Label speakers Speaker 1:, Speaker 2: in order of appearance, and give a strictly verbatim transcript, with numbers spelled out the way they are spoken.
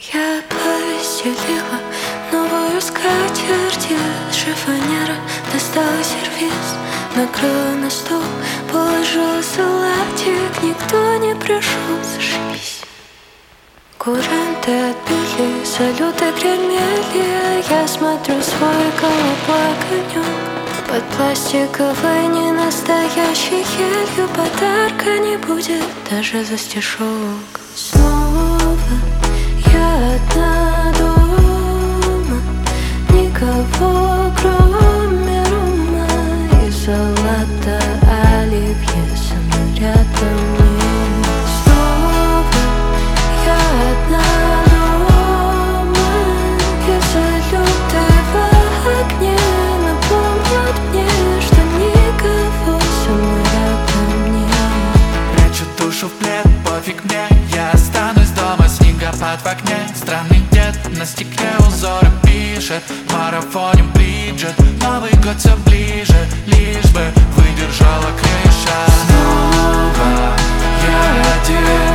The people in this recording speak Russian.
Speaker 1: Я постелила новую скатерть из шифонера, достала сервиз, накрыла на стол, положила салатик. Никто не пришел, зашибись. Куренты отбили, салюты гремели. Я смотрю свой голубой огонек под пластиковой ненастоящей елью. Подарка не будет даже за стишок. Снова я одна дома, никого кроме рума и салата оливье со мной рядом нет. Снова я одна дома, и салюты в огне напомнят мне, что никого со мной рядом нет.
Speaker 2: Прячу душу в плед, пофиг мне, я останусь дома. Снегопад в окне, странный дед на стекле узоры пишет. В марафоне Бриджит, Новый год все ближе, лишь бы выдержала крыша. Снова я один.